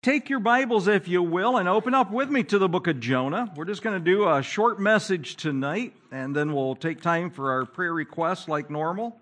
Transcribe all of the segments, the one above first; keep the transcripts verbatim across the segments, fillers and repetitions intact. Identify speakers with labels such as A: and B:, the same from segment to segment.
A: Take your Bibles, if you will, and open up with me to the book of Jonah. We're just going to do a short message tonight, and then we'll take time for our prayer requests like normal.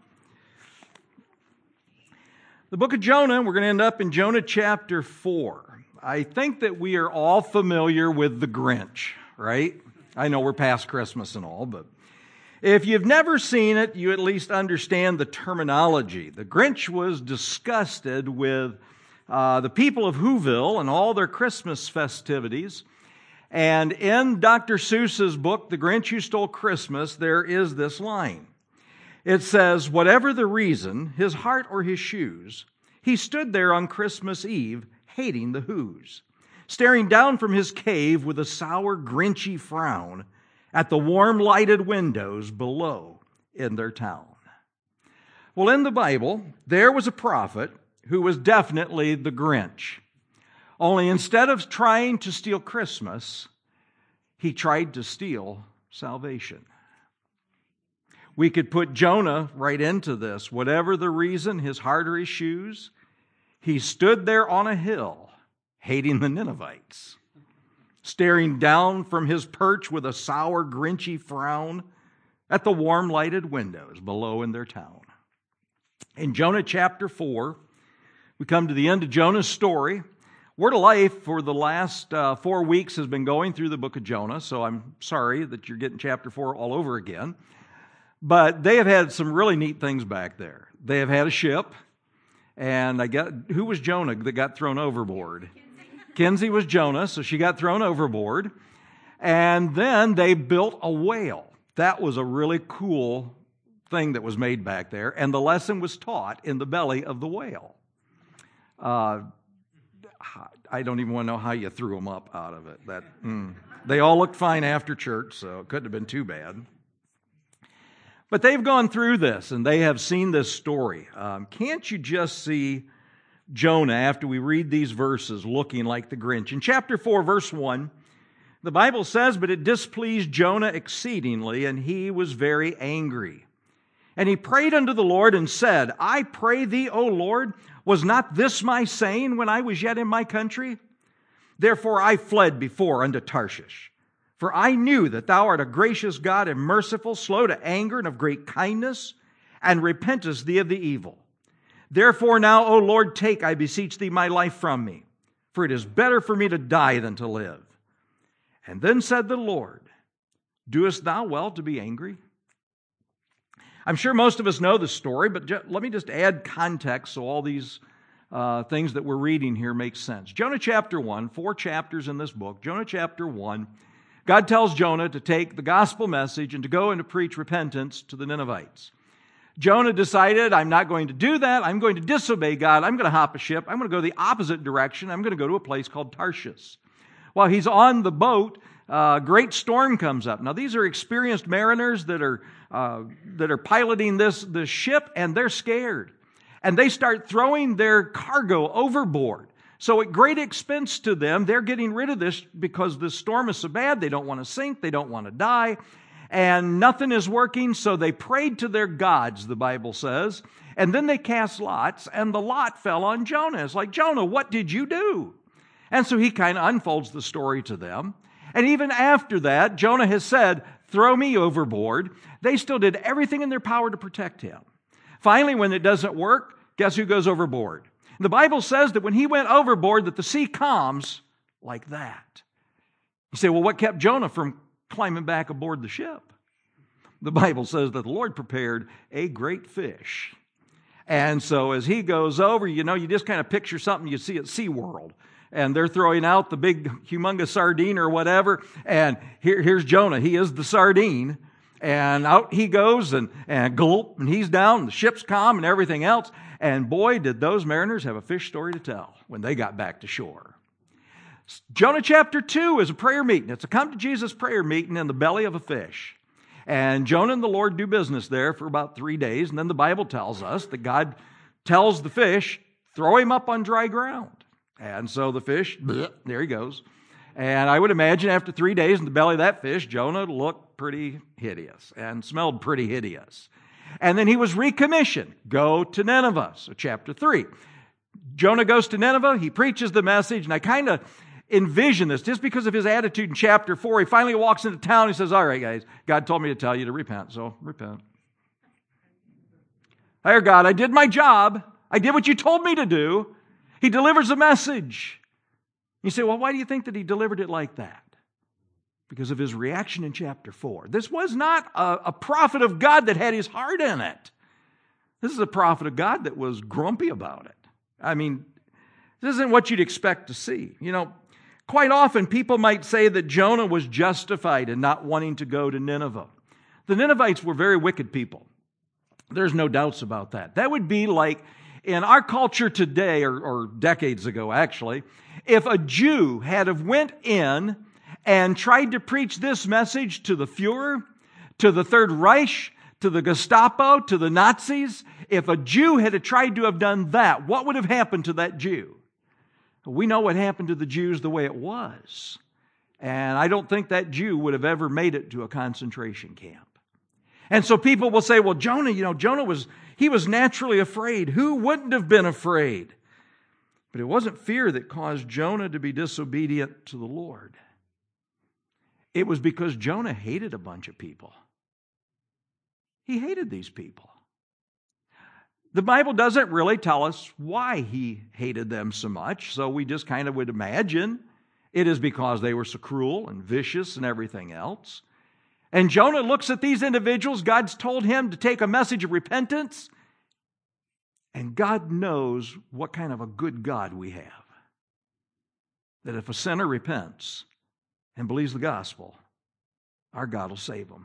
A: The book of Jonah, we're going to end up in Jonah chapter four. I think that we are all familiar with the Grinch, right? I know we're past Christmas and all, but if you've never seen it, you at least understand the terminology. The Grinch was disgusted with Uh, the people of Whoville and all their Christmas festivities. And in Doctor Seuss's book, The Grinch Who Stole Christmas, there is this line. It says, "Whatever the reason, his heart or his shoes, he stood there on Christmas Eve, hating the Whos, staring down from his cave with a sour, grinchy frown at the warm lighted windows below in their town." Well, in the Bible, there was a prophet who was definitely the Grinch. Only instead of trying to steal Christmas, he tried to steal salvation. We could put Jonah right into this. Whatever the reason, his heart or his shoes, he stood there on a hill, hating the Ninevites, staring down from his perch with a sour, grinchy frown at the warm lighted windows below in their town. In Jonah chapter four, we come to the end of Jonah's story. Word of Life for the last uh, four weeks has been going through the book of Jonah, so I'm sorry that you're getting chapter four all over again. But they have had some really neat things back there. They have had a ship, and I got who was Jonah that got thrown overboard? Kinsey was Jonah, so she got thrown overboard. And then they built a whale. That was a really cool thing that was made back there, and the lesson was taught in the belly of the whale. Uh, I don't even want to know how you threw them up out of it. That mm. They all looked fine after church, so it couldn't have been too bad. But they've gone through this, and they have seen this story. Um, can't you just see Jonah, after we read these verses, looking like the Grinch? In chapter four, verse one, the Bible says, "But it displeased Jonah exceedingly, and he was very angry. And he prayed unto the Lord and said, I pray thee, O Lord, was not this my saying when I was yet in my country? Therefore I fled before unto Tarshish. For I knew that thou art a gracious God and merciful, slow to anger and of great kindness, and repentest thee of the evil. Therefore now, O Lord, take, I beseech thee, my life from me. For it is better for me to die than to live. And then said the Lord, Doest thou well to be angry?" I'm sure most of us know the story, but ju- let me just add context so all these uh, things that we're reading here make sense. Jonah chapter one, four chapters in this book. Jonah chapter one, God tells Jonah to take the gospel message and to go and to preach repentance to the Ninevites. Jonah decided, I'm not going to do that. I'm going to disobey God. I'm going to hop a ship. I'm going to go the opposite direction. I'm going to go to a place called Tarshish. While he's on the boat, a great storm comes up. Now, these are experienced mariners that are uh, that are piloting this, this ship, and they're scared. And they start throwing their cargo overboard. So at great expense to them, they're getting rid of this because the storm is so bad, they don't want to sink, they don't want to die, and nothing is working, so they prayed to their gods, the Bible says, and then they cast lots, and the lot fell on Jonah. It's like, Jonah, what did you do? And so he kind of unfolds the story to them. And even after that, Jonah has said, throw me overboard. They still did everything in their power to protect him. Finally, when it doesn't work, guess who goes overboard? The Bible says that when he went overboard, that the sea calms like that. You say, well, what kept Jonah from climbing back aboard the ship? The Bible says that the Lord prepared a great fish. And so as he goes over, you know, you just kind of picture something you see at SeaWorld. And they're throwing out the big, humongous sardine or whatever. And here, here's Jonah. He is the sardine. And out he goes, and, and gulp, and he's down, and the ship's calm and everything else. And boy, did those mariners have a fish story to tell when they got back to shore. Jonah chapter two is a prayer meeting. It's a come to Jesus prayer meeting in the belly of a fish. And Jonah and the Lord do business there for about three days. And then the Bible tells us that God tells the fish, throw him up on dry ground. And so the fish, bleh, there he goes. And I would imagine after three days in the belly of that fish, Jonah looked pretty hideous and smelled pretty hideous. And then he was recommissioned. Go to Nineveh. So chapter three. Jonah goes to Nineveh, he preaches the message, and I kind of envision this just because of his attitude in chapter four. He finally walks into town, he says, all right, guys, God told me to tell you to repent, so repent. Here, God, I did my job. I did what you told me to do. He delivers a message. You say, well, why do you think that he delivered it like that? Because of his reaction in chapter four. This was not a, a prophet of God that had his heart in it. This is a prophet of God that was grumpy about it. I mean, this isn't what you'd expect to see. You know, quite often people might say that Jonah was justified in not wanting to go to Nineveh. The Ninevites were very wicked people. There's no doubts about that. That would be like in our culture today, or, or decades ago actually, if a Jew had have went in and tried to preach this message to the Fuhrer, to the Third Reich, to the Gestapo, to the Nazis, if a Jew had tried to have done that, what would have happened to that Jew? We know what happened to the Jews the way it was. And I don't think that Jew would have ever made it to a concentration camp. And so people will say, well, Jonah, you know, Jonah was, he was naturally afraid. Who wouldn't have been afraid? But it wasn't fear that caused Jonah to be disobedient to the Lord. It was because Jonah hated a bunch of people. He hated these people. The Bible doesn't really tell us why he hated them so much, so we just kind of would imagine it is because they were so cruel and vicious and everything else. And Jonah looks at these individuals. God's told him to take a message of repentance. And God knows what kind of a good God we have. That if a sinner repents and believes the gospel, our God will save them.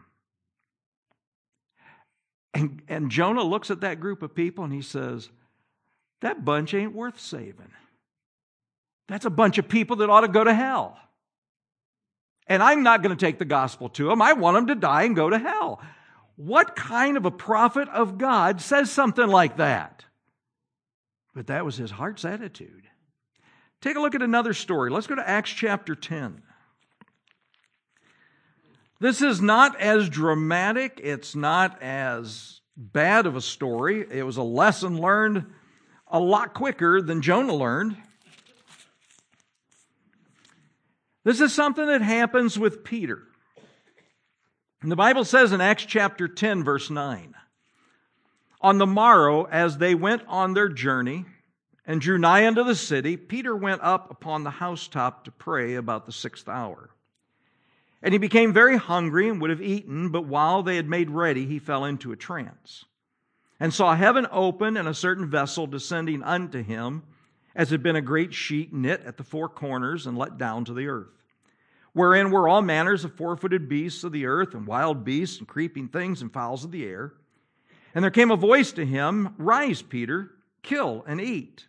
A: And, and Jonah looks at that group of people and he says, that bunch ain't worth saving. That's a bunch of people that ought to go to hell. And I'm not going to take the gospel to them. I want them to die and go to hell. What kind of a prophet of God says something like that? But that was his heart's attitude. Take a look at another story. Let's go to Acts chapter ten. This is not as dramatic. It's not as bad of a story. It was a lesson learned a lot quicker than Jonah learned. This is something that happens with Peter. And the Bible says in Acts chapter ten, verse nine, on the morrow, as they went on their journey and drew nigh unto the city, Peter went up upon the housetop to pray about the sixth hour. And he became very hungry and would have eaten, but while they had made ready, he fell into a trance, and saw heaven open and a certain vessel descending unto him, as had been a great sheet knit at the four corners and let down to the earth, wherein were all manners of four-footed beasts of the earth, and wild beasts, and creeping things, and fowls of the air. And there came a voice to him, Rise, Peter, kill and eat.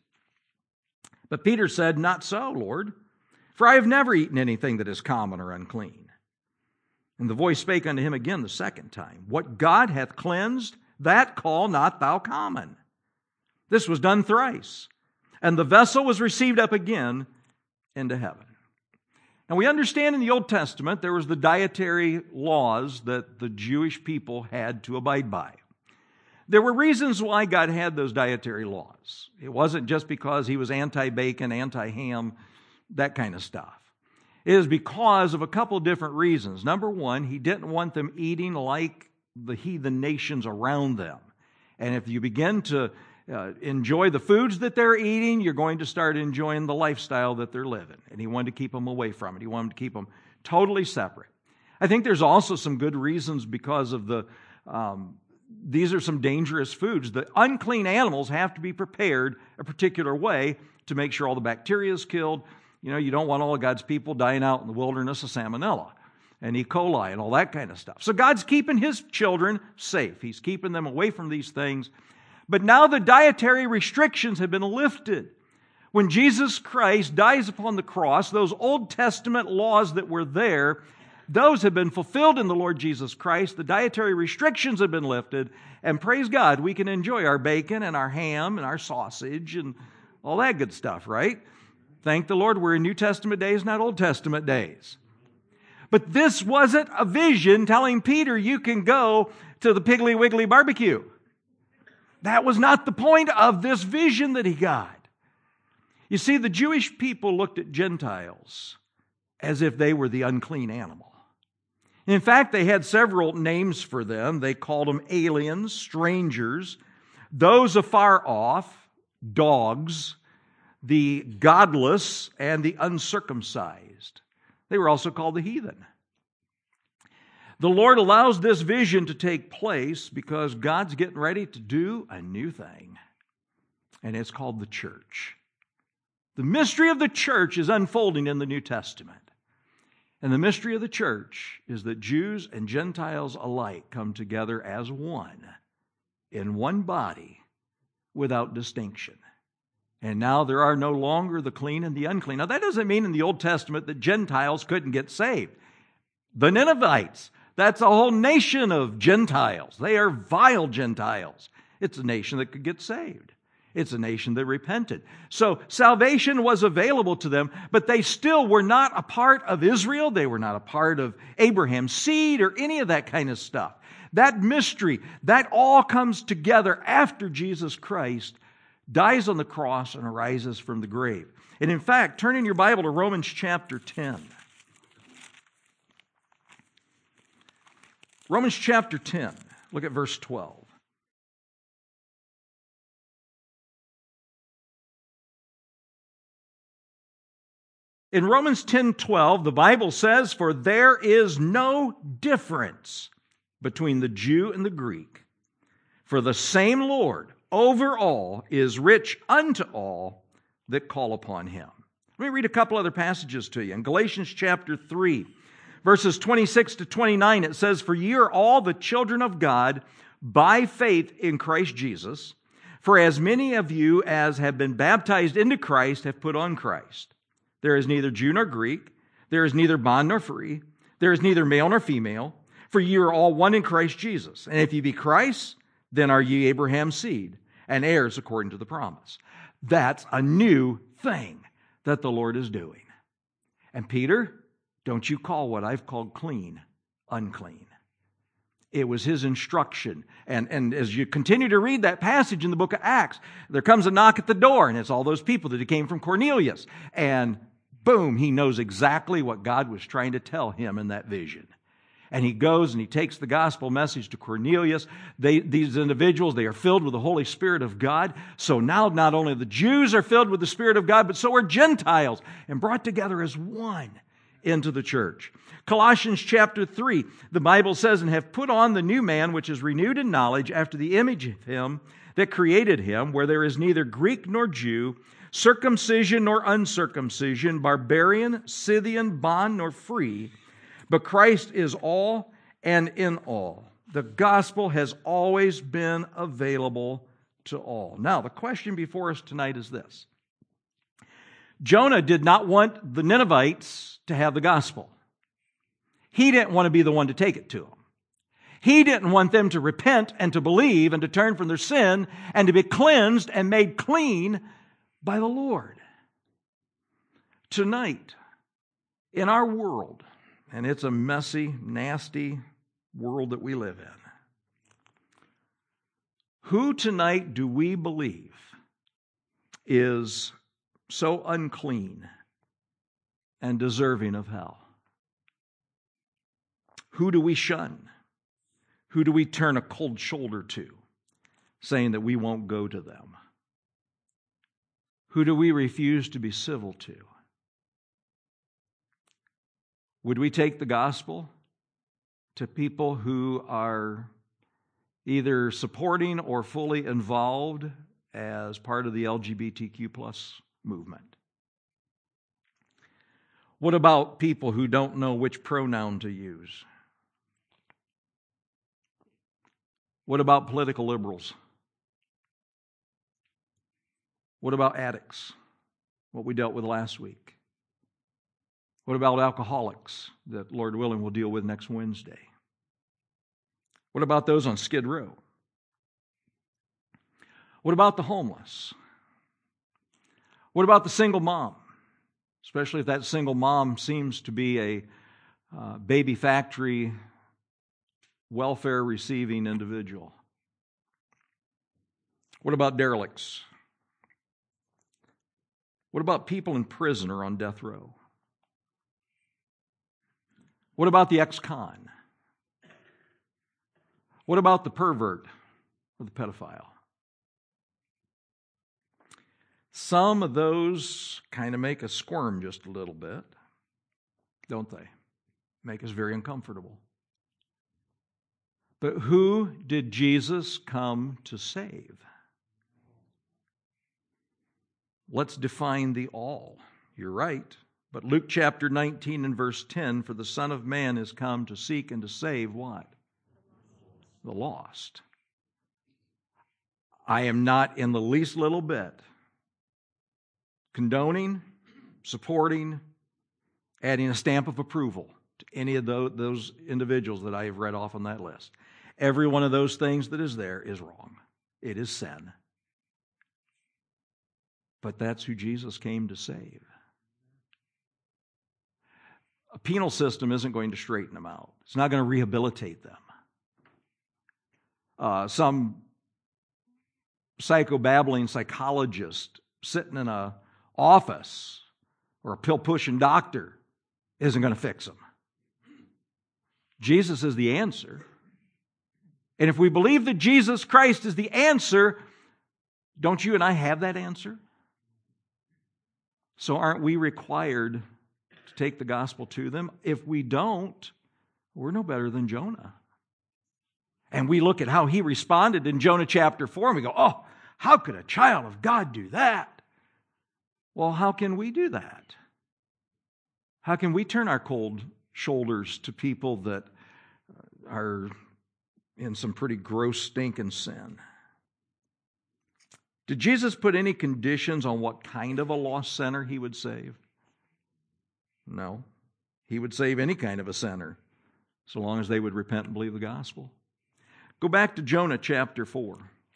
A: But Peter said, Not so, Lord, for I have never eaten anything that is common or unclean. And the voice spake unto him again the second time, What God hath cleansed, that call not thou common. This was done thrice, and the vessel was received up again into heaven. Now we understand in the Old Testament there was the dietary laws that the Jewish people had to abide by. There were reasons why God had those dietary laws. It wasn't just because he was anti-bacon, anti-ham, that kind of stuff. It is because of a couple different reasons. Number one, he didn't want them eating like the heathen nations around them. And if you begin to uh, enjoy the foods that they're eating, you're going to start enjoying the lifestyle that they're living. And he wanted to keep them away from it. He wanted to keep them totally separate. I think there's also some good reasons because of the, um, these are some dangerous foods. The unclean animals have to be prepared a particular way to make sure all the bacteria is killed. You know, you don't want all of God's people dying out in the wilderness of salmonella and E. coli and all that kind of stuff. So God's keeping his children safe. He's keeping them away from these things. But now the dietary restrictions have been lifted. When Jesus Christ dies upon the cross, those Old Testament laws that were there, those have been fulfilled in the Lord Jesus Christ. The dietary restrictions have been lifted. And praise God, we can enjoy our bacon and our ham and our sausage and all that good stuff, right? Thank the Lord we're in New Testament days, not Old Testament days. But this wasn't a vision telling Peter you can go to the Piggly Wiggly barbecue. That was not the point of this vision that he got. You see, the Jewish people looked at Gentiles as if they were the unclean animal. In fact, they had several names for them. They called them aliens, strangers, those afar off, dogs, the godless, and the uncircumcised. They were also called the heathen. The Lord allows this vision to take place because God's getting ready to do a new thing, and it's called the church. The mystery of the church is unfolding in the New Testament. And the mystery of the church is that Jews and Gentiles alike come together as one, in one body, without distinction. And now there are no longer the clean and the unclean. Now that doesn't mean in the Old Testament that Gentiles couldn't get saved. The Ninevites, that's a whole nation of Gentiles. They are vile Gentiles. It's a nation that could get saved. It's a nation that repented. So salvation was available to them, but they still were not a part of Israel. They were not a part of Abraham's seed or any of that kind of stuff. That mystery, that all comes together after Jesus Christ dies on the cross and arises from the grave. And in fact, turn in your Bible to Romans chapter ten. Romans chapter ten, look at verse twelve. In Romans ten twelve, the Bible says, "For there is no difference between the Jew and the Greek, for the same Lord over all is rich unto all that call upon Him." Let me read a couple other passages to you. In Galatians chapter three, verses twenty-six to twenty-nine, it says, "For ye are all the children of God by faith in Christ Jesus. For as many of you as have been baptized into Christ have put on Christ. There is neither Jew nor Greek. There is neither bond nor free. There is neither male nor female. For ye are all one in Christ Jesus. And if ye be Christ, then are ye Abraham's seed, and heirs according to the promise." That's a new thing that the Lord is doing. And Peter, don't you call what I've called clean, unclean. It was his instruction. And, and as you continue to read that passage in the book of Acts, there comes a knock at the door, and it's all those people that came from Cornelius. And boom, he knows exactly what God was trying to tell him in that vision. And he goes and he takes the gospel message to Cornelius. They, these individuals, they are filled with the Holy Spirit of God. So now not only the Jews are filled with the Spirit of God, but so are Gentiles, and brought together as one into the church. Colossians chapter three, the Bible says, "And have put on the new man, which is renewed in knowledge after the image of Him that created him, where there is neither Greek nor Jew, circumcision nor uncircumcision, barbarian, Scythian, bond nor free, but Christ is all and in all." The gospel has always been available to all. Now, the question before us tonight is this. Jonah did not want the Ninevites to have the gospel. He didn't want to be the one to take it to them. He didn't want them to repent and to believe and to turn from their sin and to be cleansed and made clean by the Lord. Tonight, in our world, and it's a messy, nasty world that we live in, who tonight do we believe is so unclean and deserving of hell? Who do we shun? Who do we turn a cold shoulder to, saying that we won't go to them? Who do we refuse to be civil to? Would we take the gospel to people who are either supporting or fully involved as part of the L G B T Q plus movement? What about people who don't know which pronoun to use? What about political liberals? What about addicts? What we dealt with last week. What about alcoholics that, Lord willing, we'll deal with next Wednesday? What about those on Skid Row? What about the homeless? What about the single mom? Especially if that single mom seems to be a uh, baby factory, welfare receiving individual. What about derelicts? What about people in prison or on death row? What about the ex-con? What about the pervert or the pedophile? Some of those kind of make us squirm just a little bit, don't they? Make us very uncomfortable. But who did Jesus come to save? Let's define the all. You're right. But Luke chapter nineteen and verse ten, for the Son of Man is come to seek and to save what? The lost. I am not in the least little bit condoning, supporting, adding a stamp of approval to any of those individuals that I have read off on that list. Every one of those things that is there is wrong. It is sin. But that's who Jesus came to save. A penal system isn't going to straighten them out. It's not going to rehabilitate them. Uh, some psychobabbling psychologist sitting in an office or a pill-pushing doctor isn't going to fix them. Jesus is the answer. And if we believe that Jesus Christ is the answer, don't you and I have that answer? So aren't we required to take the gospel to them? If we don't, we're no better than Jonah. And we look at how he responded in Jonah chapter four, and we go, oh, how could a child of God do that? Well, how can we do that? How can we turn our cold shoulders to people that are in some pretty gross stinking sin? Did Jesus put any conditions on what kind of a lost sinner he would save? No. He would save any kind of a sinner, so long as they would repent and believe the gospel. Go back to Jonah chapter four.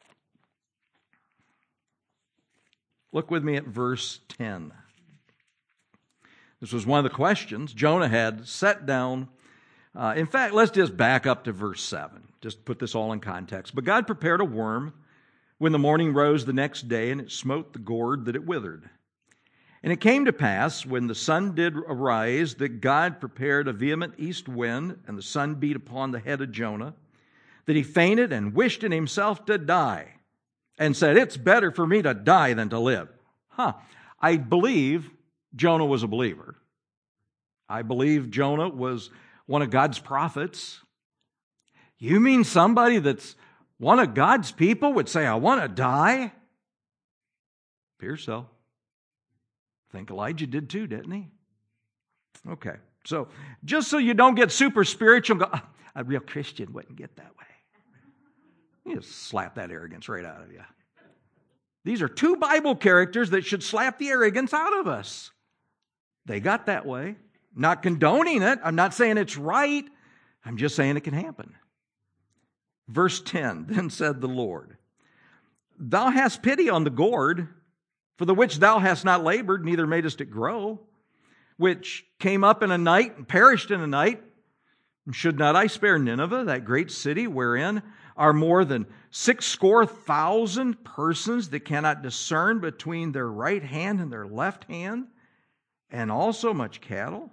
A: Look with me at verse ten. This was one of the questions Jonah had set down. Uh, in fact, let's just back up to verse seven. Just put this all in context. But God prepared a worm when the morning rose the next day, and it smote the gourd that it withered. And it came to pass, when the sun did arise, that God prepared a vehement east wind, and the sun beat upon the head of Jonah, that he fainted and wished in himself to die, and said, it's better for me to die than to live. Huh. I believe Jonah was a believer. I believe Jonah was one of God's prophets. You mean somebody that's one of God's people would say, I want to die? Appears so. I think Elijah did too, didn't he? Okay. So, just so you don't get super spiritual, go, oh, a real Christian wouldn't get that way. You just slap that arrogance right out of you. These are two Bible characters that should slap the arrogance out of us. They got that way. Not condoning it. I'm not saying it's right. I'm just saying it can happen. Verse ten, then said the Lord, thou hast pity on the gourd, for the which thou hast not labored, neither madest it grow, which came up in a night and perished in a night. And should not I spare Nineveh, that great city, wherein are more than six score thousand persons that cannot discern between their right hand and their left hand, and also much cattle?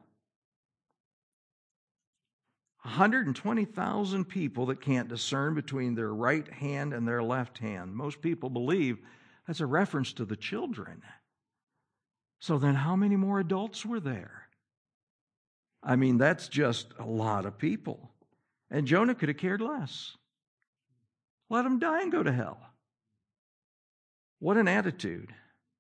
A: one hundred twenty thousand people that can't discern between their right hand and their left hand. Most people believe that's a reference to the children. So then how many more adults were there? I mean, that's just a lot of people. And Jonah could have cared less. Let them die and go to hell. What an attitude.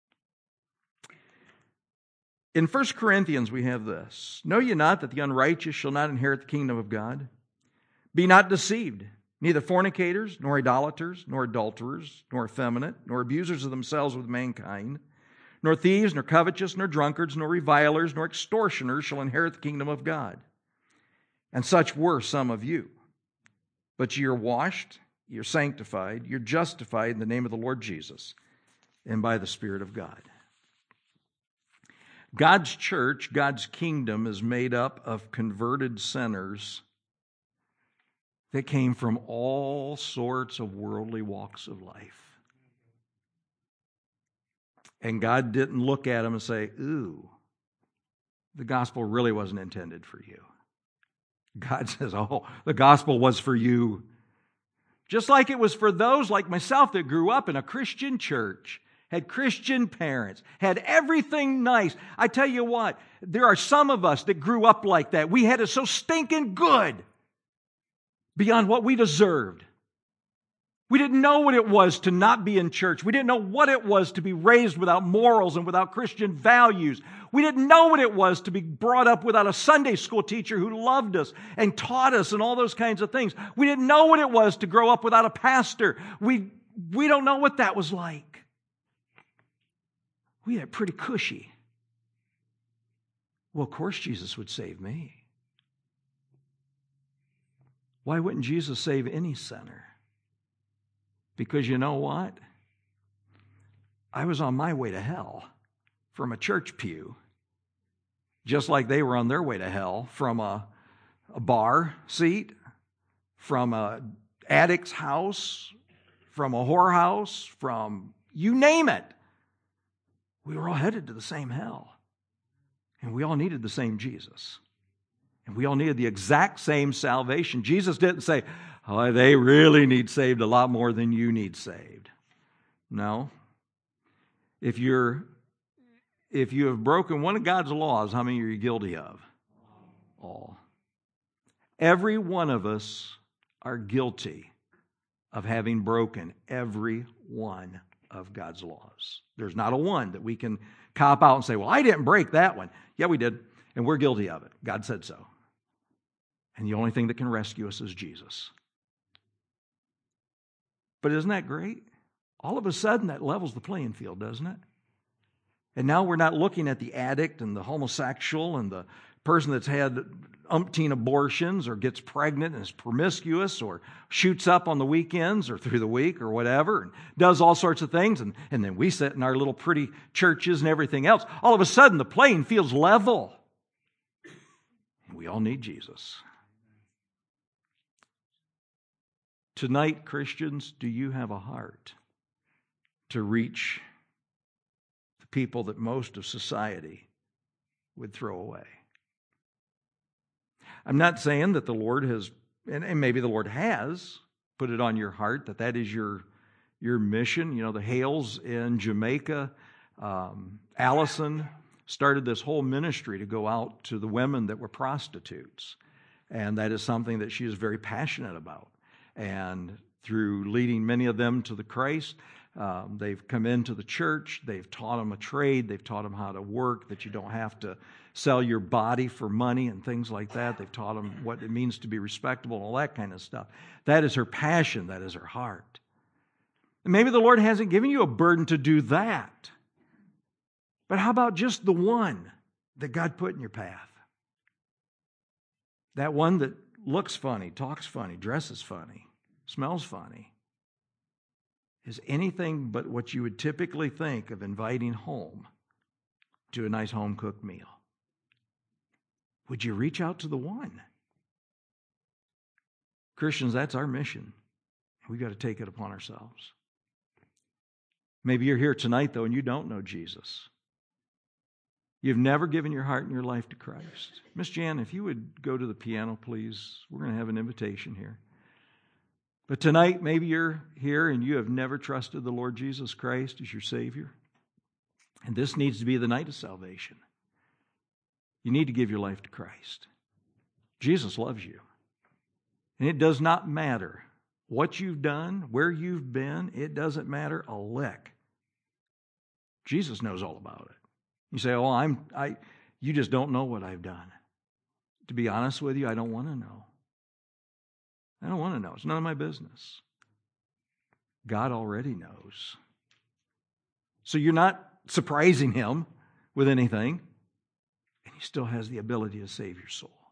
A: In First Corinthians, we have this. Know ye not that the unrighteous shall not inherit the kingdom of God? Be not deceived. Neither fornicators, nor idolaters, nor adulterers, nor effeminate, nor abusers of themselves with mankind, nor thieves, nor covetous, nor drunkards, nor revilers, nor extortioners shall inherit the kingdom of God. And such were some of you. But ye are washed, ye are sanctified, ye are justified in the name of the Lord Jesus, and by the Spirit of God. God's church, God's kingdom, is made up of converted sinners that came from all sorts of worldly walks of life. And God didn't look at him and say, ooh, the gospel really wasn't intended for you. God says, oh, the gospel was for you. Just like it was for those like myself that grew up in a Christian church, had Christian parents, had everything nice. I tell you what, there are some of us that grew up like that. We had it so stinking good beyond what we deserved. We didn't know what it was to not be in church. We didn't know what it was to be raised without morals and without Christian values. We didn't know what it was to be brought up without a Sunday school teacher who loved us and taught us and all those kinds of things. We didn't know what it was to grow up without a pastor. We, we don't know what that was like. We had it pretty cushy. Well, of course Jesus would save me. Why wouldn't Jesus save any sinner? Because you know what? I was on my way to hell from a church pew, just like they were on their way to hell from a, a bar seat, from an addict's house, from a whorehouse, from you name it. We were all headed to the same hell. And we all needed the same Jesus. And we all needed the exact same salvation. Jesus didn't say, oh, they really need saved a lot more than you need saved. No. If you're, if you have broken one of God's laws, how many are you guilty of? All. Every one of us are guilty of having broken every one of God's laws. There's not a one that we can cop out and say, well, I didn't break that one. Yeah, we did, and we're guilty of it. God said so. And the only thing that can rescue us is Jesus. But isn't that great? All of a sudden, that levels the playing field, doesn't it? And now we're not looking at the addict and the homosexual and the person that's had umpteen abortions or gets pregnant and is promiscuous or shoots up on the weekends or through the week or whatever and does all sorts of things. And, and then we sit in our little pretty churches and everything else. All of a sudden, the playing field's level. We all need Jesus. Tonight, Christians, do you have a heart to reach the people that most of society would throw away? I'm not saying that the Lord has, and, and maybe the Lord has put it on your heart, that that is your, your mission. You know, the Hales in Jamaica, um, Allison started this whole ministry to go out to the women that were prostitutes. And that is something that she is very passionate about. And through leading many of them to the Christ, um, they've come into the church, they've taught them a trade, they've taught them how to work, that you don't have to sell your body for money and things like that. They've taught them what it means to be respectable and all that kind of stuff. That is her passion, that is her heart. And maybe the Lord hasn't given you a burden to do that. But how about just the one that God put in your path? That one that looks funny, talks funny, dresses funny, smells funny, is anything but what you would typically think of inviting home to a nice home-cooked meal. Would you reach out to the one? Christians, that's our mission. We've got to take it upon ourselves. Maybe you're here tonight, though, and you don't know Jesus. You've never given your heart and your life to Christ. Miss Jan, if you would go to the piano, please. We're going to have an invitation here. But tonight, maybe you're here and you have never trusted the Lord Jesus Christ as your Savior. And this needs to be the night of salvation. You need to give your life to Christ. Jesus loves you. And it does not matter what you've done, where you've been. It doesn't matter a lick. Jesus knows all about it. You say, oh, I'm, I, you just don't know what I've done. To be honest with you, I don't want to know. I don't want to know. It's none of my business. God already knows. So you're not surprising Him with anything, and He still has the ability to save your soul.